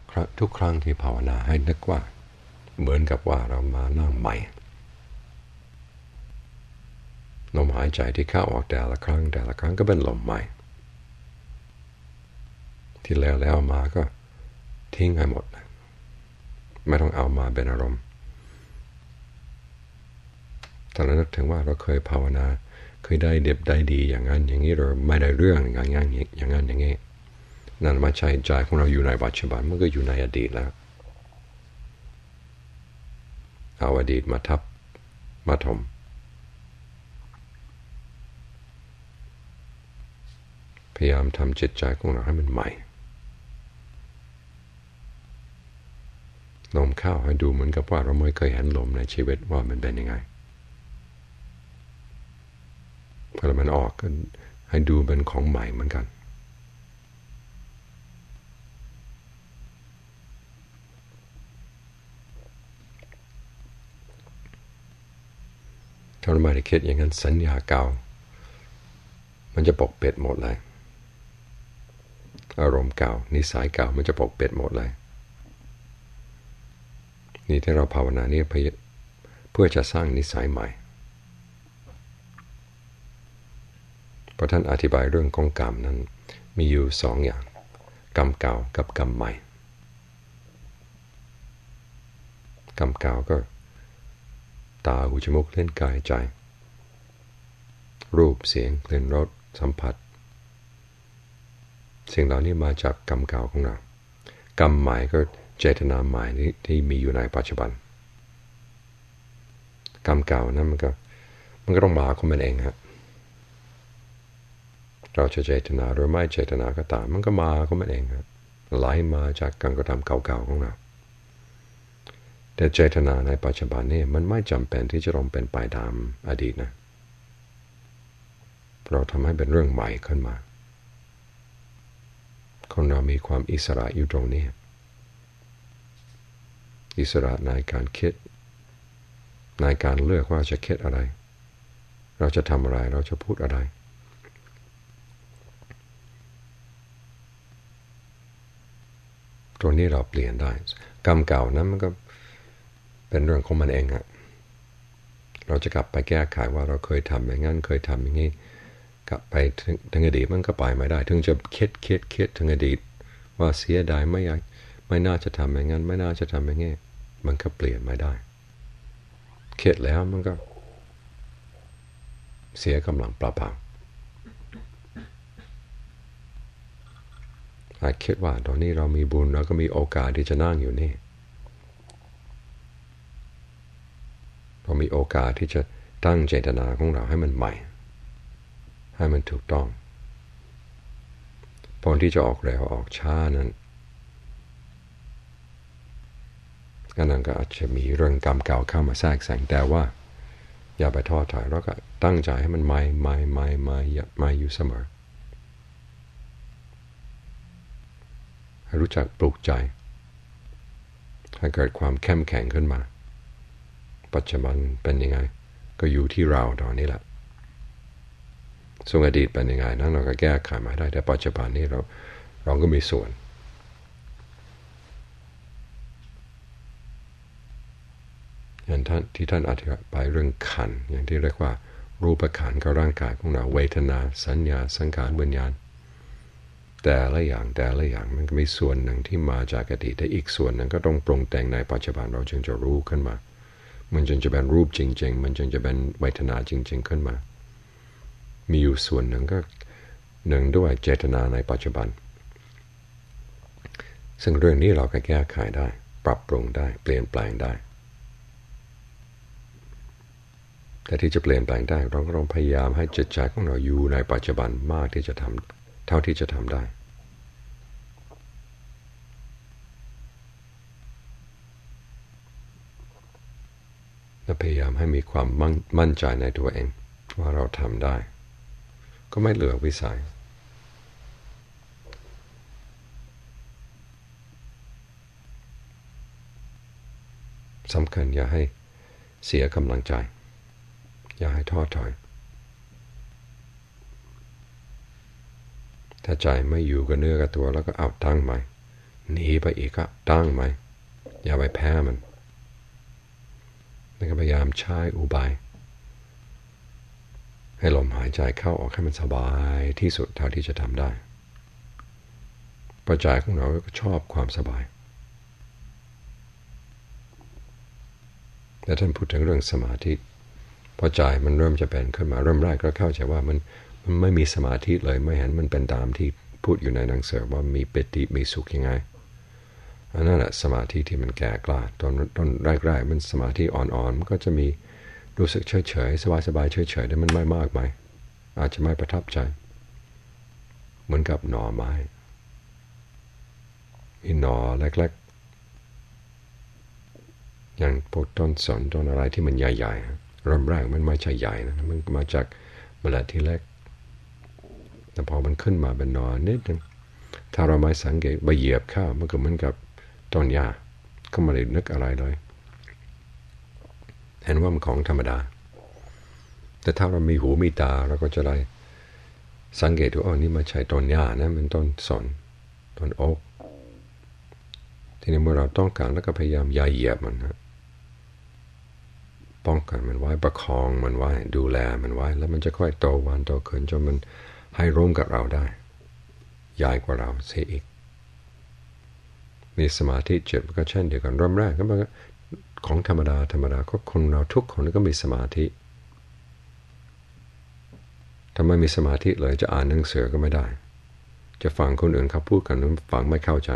ทุกครั้งที่ภาวนาให้นึกว่าเหมือนกับว่าเรามานั่งใหม่ลมหายใจที่เข้าออกแต่ละครั้งก็เป็นลมใหม่ที่แล้วมาก็ทิ้งให้หมดไม่ต้องเอามาเป็นอารมณ์ถ้าเรานึกถึงว่าเราเคยภาวนาเคยได้เด็บได้ดีอย่างนั้นอย่างนี้เราไม่ได้เรื่องอย่างนั้นอย่างนี้นั่นไม่ใช่ใจของเราอยู่ในปัจจุบันมันก็อยู่ในอดีตแล้วเอาอดีตมาทับมาถมพยายามทำจิตใจของเราให้มันใหม่ลมเข้าให้ดูเหมือนกับว่าเราไม่เคยเห็นลมในชีวิตว่ามันเป็นยังไงพอมันออกก็ให้ดูเป็นของใหม่เหมือนกันถ้าเราไม่ได้คิดอย่างนั้นสัญญาเก่ามันจะปกปิดหมดเลยอารมณ์เก่านิสัยเก่ามันจะปกปิดหมดเลยนี่ที่เราภาวนานี่เพื่อจะสร้างนิสัยใหม่เพราะท่านอธิบายเรื่องของกรรมนั้นมีอยู่สองอย่างกรรมเก่ากับกรรมใหม่กรรมเก่าก็ตาหูจมูกลิ้นกายใจรูปเสียงกลิ่นรสสัมผัสสิ่งเหล่านี้มาจากกรรมเก่าของเรากรรมใหม่ก็เจตนาใหม่ที่มีอยู่ในปัจจุบันกรรมเก่านั้นมันก็ต้องมาของมันเองครับเราจะเจตนาหรือไม่เจตนาก็ตามมันก็มาของมันเองครับไหลมาจากการกระทำเก่าๆของเราแต่เจตนาในปัจจุบันนี่มันไม่จำเป็นที่จะต้องเป็นไปตามอดีตนะเราทำให้เป็นเรื่องใหม่ขึ้นมาคนเรามีความอิสระอยู่ตรงนี้อิสระในการคิดในการเลือกว่าจะคิดอะไรเราจะทำอะไรเราจะพูดอะไรตรงนี้เราเปลี่ยนได้กรรมเก่านั้นมันก็เป็นเรื่องของมันเองอะเราจะกลับไปแก้ไขว่าเราเคยทำอย่างนั้นเคยทำอย่างนี้กลับไปถึงอดีตมันก็ไปไม่ได้ถึงจะคิดถึงอดีตว่าเสียดายไม่น่าจะทำอย่างนั้นไม่น่าจะทำอย่างนี้มันก็เปลี่ยนไม่ได้คิดแล้วมันก็เสียกำลังเปล่าๆอาจคิดว่าตอนนี้เรามีบุญเราก็มีโอกาสที่จะนั่งอยู่นี่เรามีโอกาสที่จะตั้งเจตนาของเราให้มันใหม่ให้มันถูกต้องผลที่จะออกเร็วออกช้านั้นก็อาจจะมีเรื่องกรรมเก่าเข้ามาแทรกแซงแต่ว่าอย่าไปท้อถอยแล้วก็ตั้งใจให้มันใหม่อยู่เสมอให้รู้จักปลุกใจให้เกิดความเข้มแข็งขึ้นมาปัจจุบันเป็นยังไงก็อยู่ที่เราตอนนี้แหละส่วนอดีตเป็นยังไงนั้นเราก็แก้ไขมาได้แต่ปัจจุบันนี้เราก็มีส่วนอย่างที่ท่านอธิบายเรื่องขันธ์อย่างที่เรียกว่ารูปขันธ์กับร่างกายของเราเวทนาสัญญาสังขารวิญญาณแต่ละอย่างมันก็มีส่วนหนึ่งที่มาจากอดีตแต่อีกส่วนหนึ่งก็ต้องปรุงแต่งในปัจจุบันเราจึงจะรู้ขึ้นมามันจึงจะเป็นรูปจริงๆมันจึงจะเป็นเวทนาจริงๆขึ้นมามีอยู่ส่วนหนึ่งก็หนึ่งด้วยเจตนาในปัจจุบันซึ่งเรื่องนี้เราก็แก้ไขได้ปรับปรุงได้เปลี่ยนแปลงได้แต่ที่จะเปลี่ยนแปลงได้เราก็ต้องพยายามให้จิตใจของเราอยู่ในปัจจุบันมากที่จะทำเท่าที่จะทำได้และพยายามให้มีความมั่นใจในตัวเองว่าเราทำได้ก็ไม่เหลือวิสัยสำคัญอย่าให้เสียกำลังใจอย่าให้ท้อถอยถ้าใจไม่อยู่กับเนื้อกับตัวแล้วก็เอาตั้งใหม่หนีไปอีกก็ตั้งไหมอย่าไปแพ้มันแล้วก็พยายามใช้อุบายให้ลมหายใจเข้าออกให้มันสบายที่สุดเท่าที่จะทำได้ปัจจัยของเราก็ชอบความสบายแต่ท่านพูดถึงเรื่องสมาธิพอใจมันเริ่มจะเป็นขึ้นมาเริ่มแรกก็เข้าใจว่ามันไม่มีสมาธิเลยไม่เห็นมันเป็นตามที่พูดอยู่ในหนังสือว่ามีปิติมีสุขยังไงอันนั้นแหละสมาธิที่มันแก่กล้าตอนแรกๆมันสมาธิอ่อนๆมันก็จะมีรู้สึกเฉยๆสบายๆเฉยๆแต่มันไม่มากไปอาจจะไม่ประทับใจเหมือนกับหน่อไม้มีหน่อเล็กๆอย่างพวกต้นสนต้นอะไรที่มันใหญ่ๆเริ่มแรกมันไม่ใช่ใหญ่นะมันมาจากเมล็ดที่เล็กแต่พอมันขึ้นมาเป็นหน่อนิดนึงถ้าเราไม่สังเกตไปเหยียบข้าวมันก็เหมือนกับต้นหญ้าก็ไม่ได้นึกอะไรเลยเห็นว่ามันของธรรมดาแต่ถ้าเรามีหูมีตาเราก็จะได้สังเกตว่านี่ไม่ใช่ต้นหญ้านะเป็นต้นสนต้นโอ๊กทีนี้เมื่อเราต้องการแล้วก็พยายามอย่าเหยียบมันนะป้องกันมันไว้ประคองมันไว้ดูแลมันไว้แล้วมันจะค่อยโตวันโตขึ้นจนมันให้ร่วมกับเราได้ใหญ่กว่าเราเสียอีกมีสมาธิจิตก็เช่นเดียวกันเริ่มแรกก็มันของธรรมดาก็คนเราทุกคนก็มีสมาธิถ้าไม่มีสมาธิเลยจะอ่านหนังสือก็ไม่ได้จะฟังคนอื่นเขาพูดกันฟังไม่เข้าใจ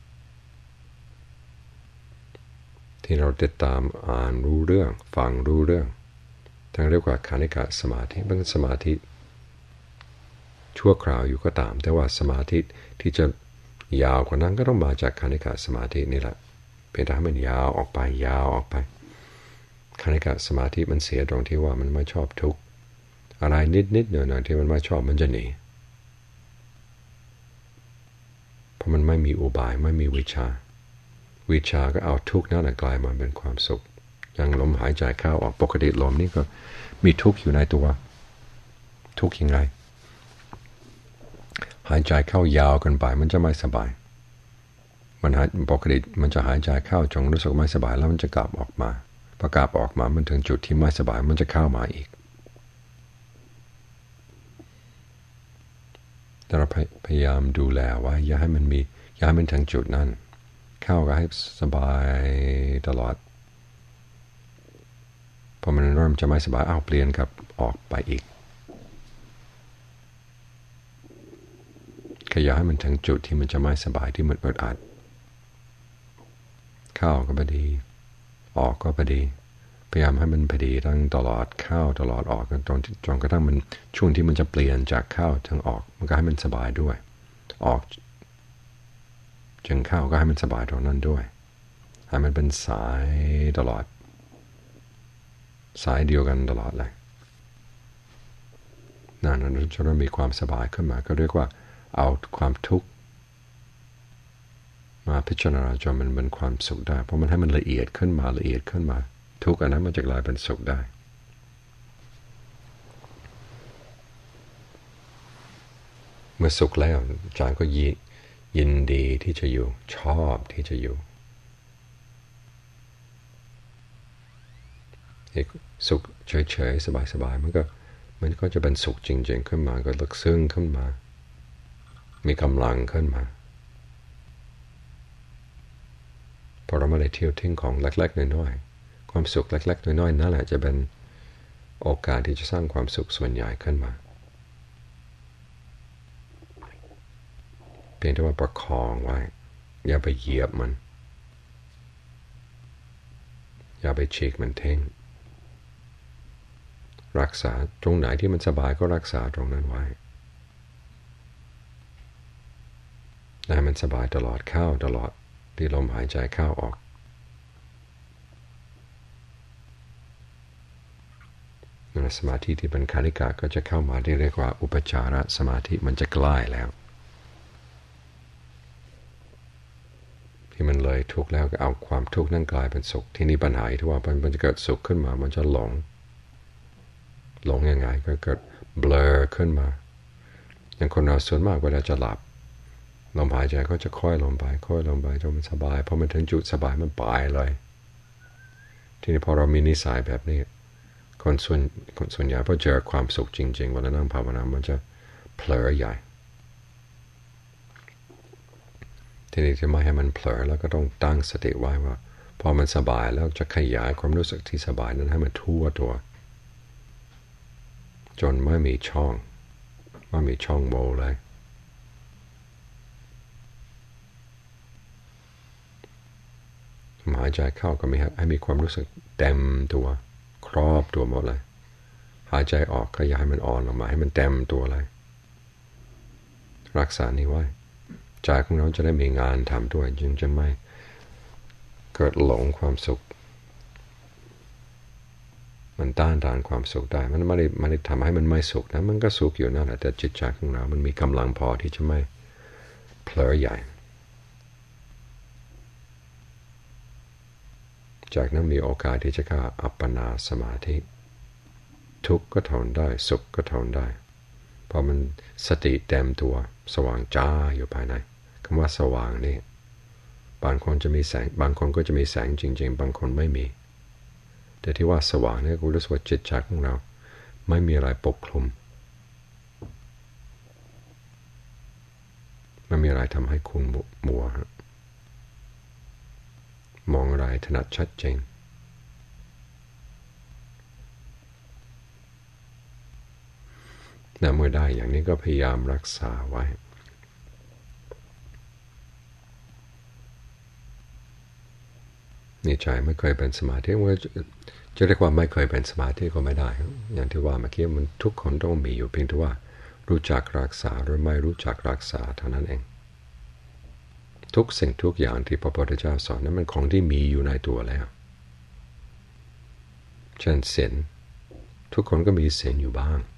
ที่เราติดตามอ่านรู้เรื่องฟังรู้เรื่องทั้งเรียกว่าคณิกะสมาธิเป็นสมาธิชั่วคราวอยู่ก็ตามแต่ว่าสมาธิที่จะยาวกว่านั้นก็ต้องมาจากคณิกะสมาธินี่แหละเพียงแต่ให้มันยาวออกไปคณิกะสมาธิมันเสียตรงที่ว่ามันไม่ชอบทุกข์อะไรนิดๆหน่อยๆที่มันไม่ชอบมันจะหนีเพราะมันไม่มีอุบายไม่มีวิชาก็เอาทุกข์นั่นแหละกลายมาเป็นความสุขอย่างลมหายใจเข้าออกปกติลมนี่ก็มีทุกข์อยู่ในตัวทุกข์ยังไงหายใจเข้ายาวกันไปมันจะไม่สบายมันปกติมันจะหายใจเข้าจงรู้สึกไม่สบายแล้วมันจะกลับออกมาพอกลับออกมามันถึงจุดที่ไม่สบายมันจะเข้ามาอีกแต่เราพยายามดูแลว่าอย่าให้มันถึงจุดนั้นเข้าก็ให้สบายตลอดพอมันเริ่มจะไม่สบายเปลี่ยนกับออกไปอีกขยายให้มันถึงจุดที่มันจะไม่สบายที่มันอึดอัดเข้าก็พอดีออกก็พอดีพยายามให้มันพอดีตั้งตลอดเข้าตลอดออกจนกระทั่งมันช่วงที่มันจะเปลี่ยนจากเข้าถึงออกมันก็ให้มันสบายด้วยออกจึงเข้าก็ให้มันสบายตรงนั้นด้วยให้มันเป็นสายตลอดสายเดียวกันตลอดเลยนั่นจะเริ่มมีความสบายขึ้นมาก็เรียกว่าเอาความทุกข์มาพิจารณาจนมันเป็นความสุขได้เพราะมันให้มันละเอียดขึ้นมาทุกข์อันนั้นมันจะกลายเป็นสุขได้เมื่อสุขแล้วใจก็ยินดีที่จะอยู่ชอบที่จะอยู่สุขเฉยๆสบายๆมันก็จะเป็นสุขจริงๆขึ้นมาก็ลึกซึ้งขึ้นมามีกำลังขึ้นมาพอเราไม่ได้เที่ยวทิ้งของเล็กๆน้อยๆความสุขเล็กๆน้อยๆนั่นแหละจะเป็นโอกาสที่จะสร้างความสุขส่วนใหญ่ขึ้นมาเพียงแต่ว่าประคองไว้อย่าไปเหยียบมันอย่าไปฉีกมันทิ้งรักษาตรงไหนที่มันสบายก็รักษาตรงนั้นไว้ให้มันสบายตลอดเข้าตลอดที่ลมหายใจเข้าออกสมาธิที่เป็นคานิกะก็จะเข้ามาที่เรียกว่าอุปจารสมาธิมันจะใกล้แล้วที่มันเลยทุกข์แล้วก็เอาความทุกข์นั่นกลายเป็นสุขที่นี่ปัญหาที่ว่ามันจะเกิดสุขขึ้นมามันจะหลงยังไงก็เกิดเบลอขึ้นมาอย่างคนเราส่วนมากเวลาจะหลับลมหายใจก็จะค่อยลงไปจนมันสบายพอมันถึงจุดสบายมันไปเลยทีนี้พอเรามีนิสัยแบบนี้คนส่วนใหญ่พอเจอความสุขจริงๆเวลานั่งภาวนามันจะเผลอใหญ่ทีนี้จะไม่ให้มันเผลอแล้วก็ต้องตั้งสติไว้ว่าพอมันสบายแล้วจะขยายความรู้สึกที่สบายนั้นให้มันทั่วตัวจนไม่มีช่องโหว่เลยหายใจเข้าก็มีให้มีความรู้สึกเต็มตัวครอบตัวหมดเลยหายใจออกก็อย่าให้มันอ่อนลงมาให้มันเต็มตัวเลยรักษานี้ไว้ใจของเราจะได้มีงานทำด้วยจึงจะไม่เกิดหลงความสุขมันต้านทานความสุขได้มันไม่ได้ทำให้มันไม่สุขนะมันก็สุขอยู่นั่นแหละแต่จิตใจของเรามันมีกำลังพอที่จะไม่เผลอใหญ่จากนั้นมีโอกาสที่จะเข้าอัปปนาสมาธิทุกข์ก็ทนได้สุขก็ทนได้เพราะมันสติเต็มตัวสว่างจ้าอยู่ภายในคำว่าสว่างนี่บางคนจะมีแสงบางคนก็จะมีแสงจริงๆบางคนไม่มีแต่ที่ว่าสว่างนี่กูรู้สึกว่าจิตใจของเราไม่มีอะไรปกคลุมไม่มีอะไรทำให้คุณมัวมองอะไรถนัดชัดเจนเมื่อได้อย่างนี้ก็พยายามรักษาไว้นี่ใจไม่เคยเป็นสมาธิว่าจะเรียกว่าไม่เคยเป็นสมาธิก็ไม่ได้อย่างที่ว่าเมื่อกี้มันทุกคนต้องมีอยู่เพียงแต่ว่ารู้จักรักษาหรือไม่รู้จักรักษาเท่านั้นเองทุกสิ่งทุกอย่างที่พระพุทธเจ้าสอนนั้นมันของที่มีอยู่ในตัวแล้วเช่นศีลทุกคนก็มีศีลอยู่บ้าง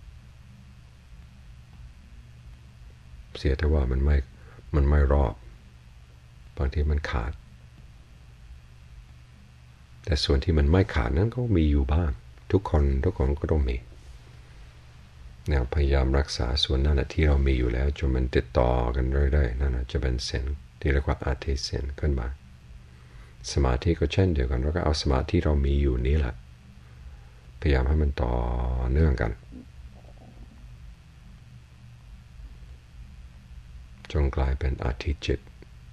เสียแต่ว่ามันไม่รอบบางทีมันขาดแต่ส่วนที่มันไม่ขาดนั้นก็มีอยู่บ้างทุกคนก็ต้องมีพยายามรักษาส่วนนั้นที่เรามีอยู่แล้วจนมันติดต่อกันเรื่อยๆนั่นจะเป็นศีลที่เรียกว่าอธิศีลขึ้นมาสมาธิก็เช่นเดียวกันเราก็เอาสมาธิเรามีอยู่นี้แหละพยายามให้มันต่อเนื่องกันจงกลายเป็นอธิจิต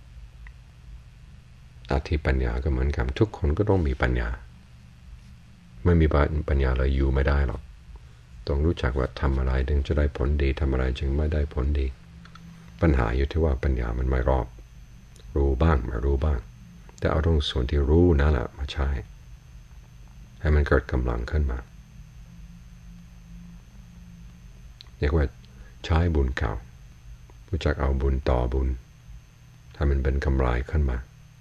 อธิปัญญาก็เหมือนกันทุกคนก็ต้องมีปัญญาไม่มีปัญญาเลยอยู่ไม่ได้หรอกต้องรู้จักว่าทำอะไรถึงจะได้ผลดีทำอะไรจึงไม่ได้ผลดีปัญหาอยู่ที่ว่าปัญญามันไม่รอบรู้บ้างไม่รู้บ้างแต่เอาตรงส่วนที่รู้นั่นแหละมาใช้ให้มันเกิดกำลังขึ้นมาเรียกว่าใช้บุญเก่ารู้จักเอาบุญต่อบุญถ้ามันเป็นกำไรขึ้นมา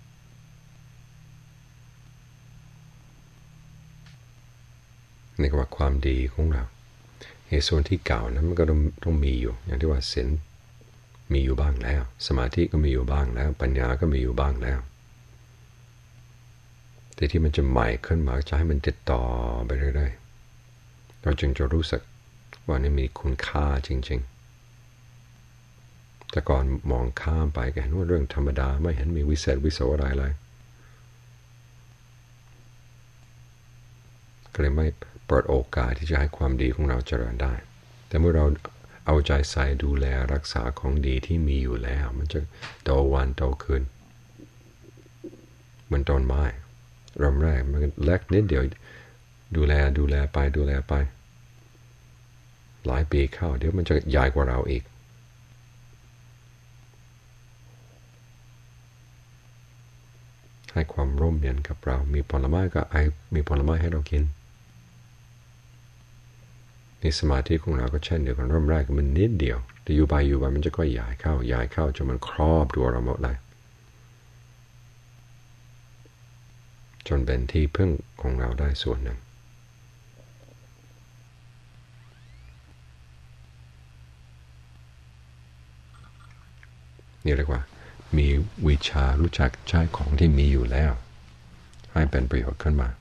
นี่ก็ว่าความดีของเราในส่วนที่เก่านั้นมันก็ต้องมีอยู่อย่างที่ว่าศีลมีอยู่บ้างแล้วสมาธิก็มีอยู่บ้างแล้วปัญญาก็มีอยู่บ้างแล้วแต่ที่มันจะใหม่ขึ้นมาจะให้มันติดต่อไปเรื่อยๆเราจึงจะรู้สึกว่านี่มีคุณค่าจริงๆแต่ก่อนมองข้ามไปก็เห็นว่าเรื่องธรรมดาไม่เห็นมีวิเศษวิโสอะไรเลยก็เลยไม่เปิดโอกาสที่จะให้ความดีของเราเจริญได้แต่เมื่อเราเอาใจใส่ดูแลรักษาของดีที่มีอยู่แล้วมันจะโตวันโตขึ้นเหมือนต้นไม้เริ่มแรกมันเล็กนิดเดียวดูแลไปหลายปีเข้าเดี๋ยวมันจะใหญ่กว่าเราอีกให้ความร่มเย็นกับเรามีผลไม้ก็มีผลไม้ให้เรากินในสมาธิของเราก็เช่นเดียวกันเริ่มแรกมันนิดเดียวแต่อยู่ไปมันจะก็ใหญ่เข้าจนมันครอบตัวเราหมดเลยจนเป็นที่พึ่งของเราได้ส่วนหนึ่งนี่เรียกว่ามีวิชารู้จักใช้ของที่มีอยู่แล้วให้เป็นประโยชน์ขึ้นมา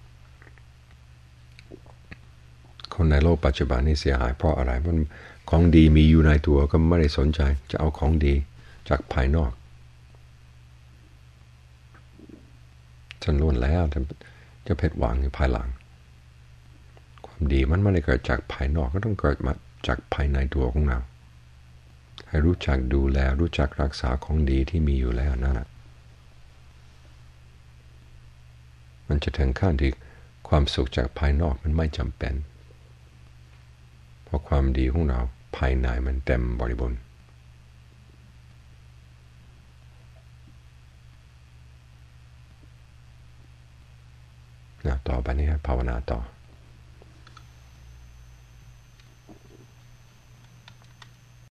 คนในโลกปัจจุบันนี่เสียหายเพราะอะไรเพราะของดีมีอยู่ในตัวก็ไม่ได้สนใจจะเอาของดีจากภายนอกฉันล้วนแล้วจะผิดหวังในภายหลังความดีมันไม่ได้เกิดจากภายนอกก็ต้องเกิดมาจากภายในตัวของเราให้รู้จักดูแลรู้จักรักษาของดีที่มีอยู่แล้วนั่นแหละมันจะถึงขั้นที่ความสุขจากภายนอกมันไม่จำเป็นเพราะความดีของเราภายในมันเต็มบริบูรณ์ต่อไปนี้ภาวนาต่อ